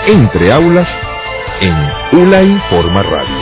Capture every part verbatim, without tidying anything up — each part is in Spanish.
Entre Aulas en ULA Informa Radio.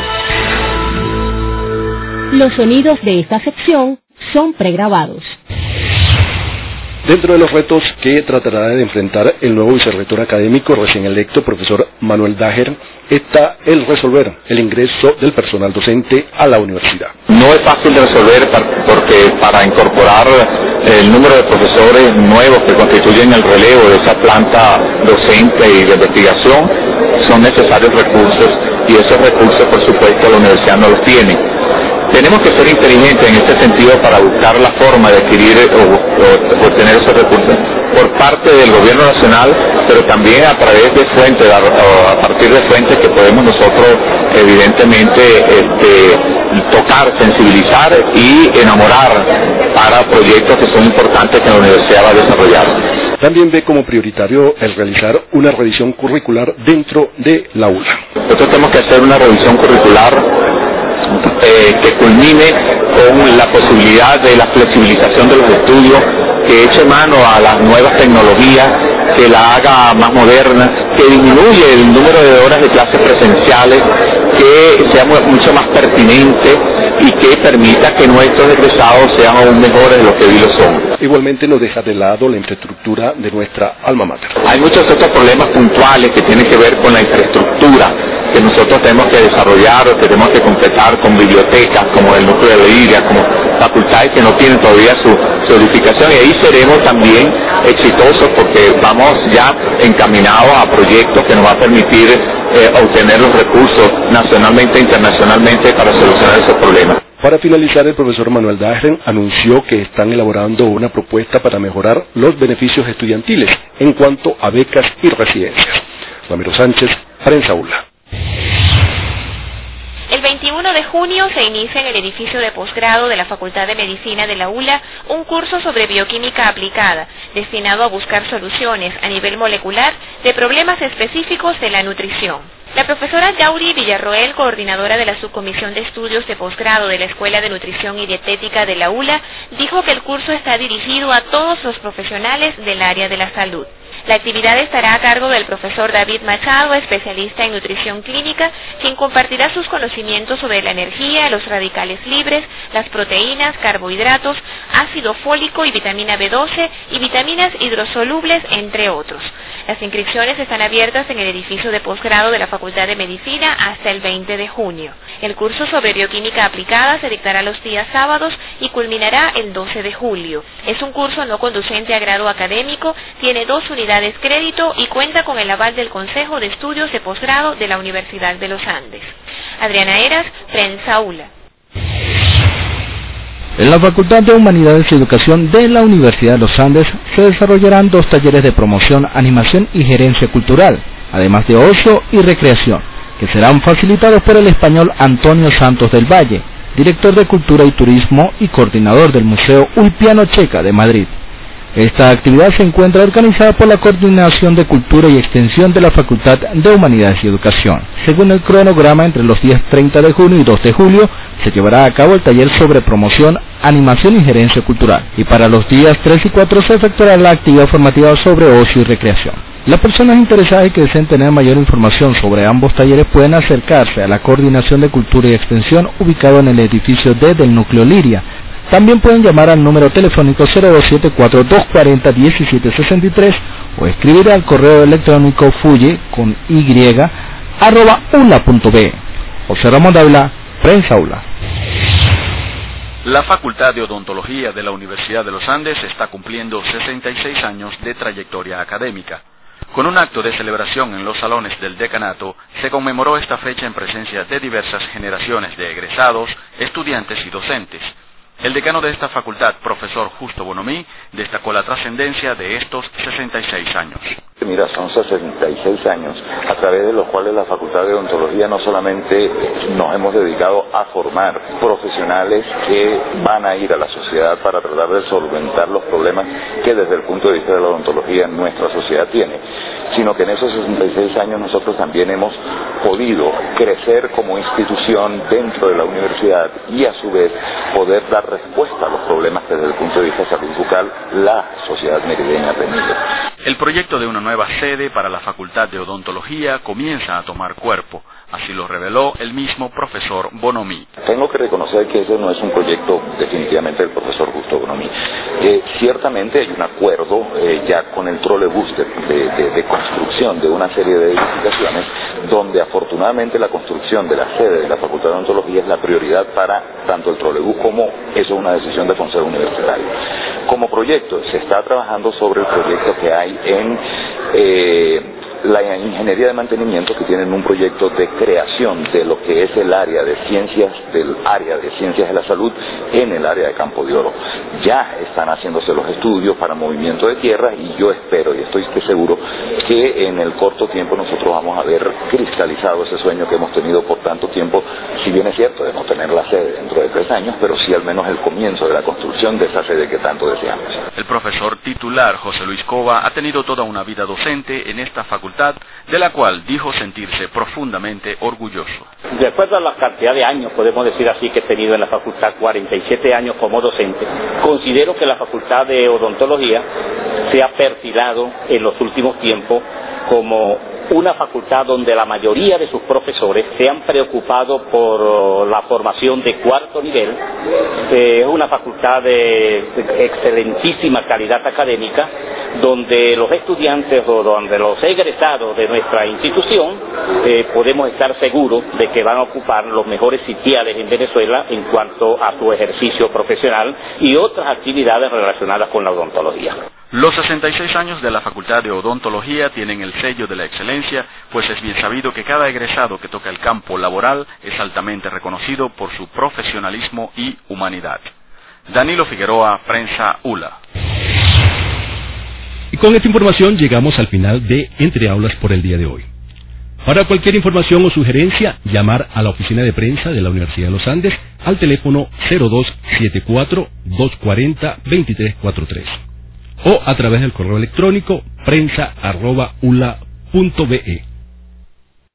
Los sonidos de esta sección son pregrabados. Dentro de los retos que tratará de enfrentar el nuevo vicerrector académico recién electo, profesor Manuel Daher, está el resolver el ingreso del personal docente a la universidad. No es fácil de resolver porque para incorporar el número de profesores nuevos que constituyen el relevo de esa planta docente y de investigación son necesarios recursos, y esos recursos, por supuesto, la universidad no los tiene. Tenemos que ser inteligentes en este sentido para buscar la forma de adquirir o, o obtener esos recursos por parte del gobierno nacional, pero también a través de fuentes, a, a partir de fuentes que podemos nosotros evidentemente este, tocar, sensibilizar y enamorar para proyectos que son importantes que la universidad va a desarrollar. También ve como prioritario el realizar una revisión curricular dentro de la U L A. Nosotros tenemos que hacer una revisión curricular Eh, que culmine con la posibilidad de la flexibilización de los estudios, que eche mano a las nuevas tecnologías, que la haga más moderna, que disminuye el número de horas de clases presenciales, que sea mucho más pertinente y que permita que nuestros egresados sean aún mejores de lo que hoy lo son. Igualmente no deja de lado la infraestructura de nuestra alma mater. Hay muchos otros problemas puntuales que tienen que ver con la infraestructura que nosotros tenemos que desarrollar o que tenemos que completar con bibliotecas como el núcleo de la I R I A, como facultades que no tienen todavía su, su edificación, y ahí seremos también exitosos porque vamos ya encaminados a proyectos que nos va a permitir eh, obtener los recursos nacionalmente e internacionalmente para solucionar esos problemas. Para finalizar, el profesor Manuel Daher anunció que están elaborando una propuesta para mejorar los beneficios estudiantiles en cuanto a becas y residencias. Ramiro Sánchez, Prensa U L A. El veintiuno de junio se inicia en el edificio de posgrado de la Facultad de Medicina de la U L A un curso sobre bioquímica aplicada, destinado a buscar soluciones a nivel molecular de problemas específicos de la nutrición. La profesora Yauri Villarroel, coordinadora de la Subcomisión de Estudios de Posgrado de la Escuela de Nutrición y Dietética de la U L A, dijo que el curso está dirigido a todos los profesionales del área de la salud. La actividad estará a cargo del profesor David Machado, especialista en nutrición clínica, quien compartirá sus conocimientos sobre la energía, los radicales libres, las proteínas, carbohidratos, ácido fólico y vitamina B doce y vitaminas hidrosolubles, entre otros. Las inscripciones están abiertas en el edificio de posgrado de la Facultad de Medicina hasta el veinte de junio. El curso sobre bioquímica aplicada se dictará los días sábados y culminará el doce de julio. Es un curso no conducente a grado académico, tiene dos unidades crédito y cuenta con el aval del Consejo de Estudios de Posgrado de la Universidad de los Andes. Adriana Eras, Prensa U L A. En la Facultad de Humanidades y Educación de la Universidad de los Andes se desarrollarán dos talleres de promoción, animación y gerencia cultural, además de ocio y recreación, que serán facilitados por el español Antonio Santos del Valle, director de Cultura y Turismo y coordinador del Museo Ulpiano Checa de Madrid. Esta actividad se encuentra organizada por la Coordinación de Cultura y Extensión de la Facultad de Humanidades y Educación. Según el cronograma, entre los días treinta de junio y dos de julio se llevará a cabo el taller sobre promoción, animación y gerencia cultural, y para los días tres y cuatro se efectuará la actividad formativa sobre ocio y recreación. Las personas interesadas y que deseen tener mayor información sobre ambos talleres pueden acercarse a la Coordinación de Cultura y Extensión ubicado en el edificio D del Núcleo Liria. También pueden llamar al número telefónico cero dos siete cuatro, dos cuatro cero, uno siete seis tres o escribir al correo electrónico fuye con y arroba ula punto be. José Ramón Dávila, Prensa U L A. La Facultad de Odontología de la Universidad de los Andes está cumpliendo sesenta y seis años de trayectoria académica. Con un acto de celebración en los salones del decanato, se conmemoró esta fecha en presencia de diversas generaciones de egresados, estudiantes y docentes. El decano de esta facultad, profesor Justo Bonomí, destacó la trascendencia de estos sesenta y seis años. Mira, son sesenta y seis años, a través de los cuales la Facultad de Odontología no solamente nos hemos dedicado a formar profesionales que van a ir a la sociedad para tratar de solventar los problemas que desde el punto de vista de la odontología nuestra sociedad tiene, sino que en esos sesenta y seis años nosotros también hemos podido crecer como institución dentro de la universidad y a su vez poder dar respuesta a los problemas que desde el punto de vista de salud bucal la sociedad merideña ha tenido. El proyecto de una nueva sede para la Facultad de Odontología comienza a tomar cuerpo. Así lo reveló el mismo profesor Bonomí. Tengo que reconocer que ese no es un proyecto definitivamente del profesor Justo Bonomí. Eh, ciertamente hay un acuerdo eh, ya con el trolebús de, de, de, de construcción de una serie de edificaciones, donde afortunadamente la construcción de la sede de la Facultad de Odontología es la prioridad para tanto el trolebús como eso es una decisión de consejo universitario. Como proyecto se está trabajando sobre el proyecto que hay en eh, la ingeniería de mantenimiento, que tienen un proyecto de creación de lo que es el área de ciencias, del área de ciencias de la salud en el área de Campo de Oro. Ya están haciéndose los estudios para movimiento de tierra y yo espero y estoy seguro que en el corto tiempo nosotros vamos a ver cristalizado ese sueño que hemos tenido por tanto tiempo, si bien es cierto de no tener la sede dentro de tres años, pero sí al menos el comienzo de la construcción de esa sede que tanto deseamos. El profesor titular José Luis Cova ha tenido toda una vida docente en esta facultad, de la cual dijo sentirse profundamente orgulloso. De acuerdo a la cantidad de años, podemos decir así, que he tenido en la facultad, cuarenta y siete años como docente, considero que la Facultad de Odontología se ha perfilado en los últimos tiempos como una facultad donde la mayoría de sus profesores se han preocupado por la formación de cuarto nivel. Es eh, una facultad de, de excelentísima calidad académica, donde los estudiantes o donde los egresados de nuestra institución eh, podemos estar seguros de que van a ocupar los mejores sitiales en Venezuela en cuanto a su ejercicio profesional y otras actividades relacionadas con la odontología. Los sesenta y seis años de la Facultad de Odontología tienen el sello de la excelencia, pues es bien sabido que cada egresado que toca el campo laboral es altamente reconocido por su profesionalismo y humanidad. Danilo Figueroa, Prensa U L A. Y con esta información llegamos al final de Entre Aulas por el día de hoy. Para cualquier información o sugerencia, llamar a la oficina de prensa de la Universidad de los Andes al teléfono cero dos siete cuatro, dos cuatro cero, dos tres cuatro tres o a través del correo electrónico prensa arroba ula punto be.